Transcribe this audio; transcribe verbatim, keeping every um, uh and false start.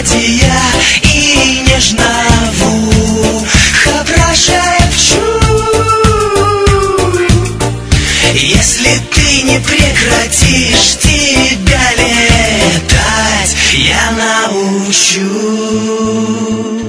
мелодия и нежного хабра шепчу. Если ты не прекратишь, тебя летать я научу.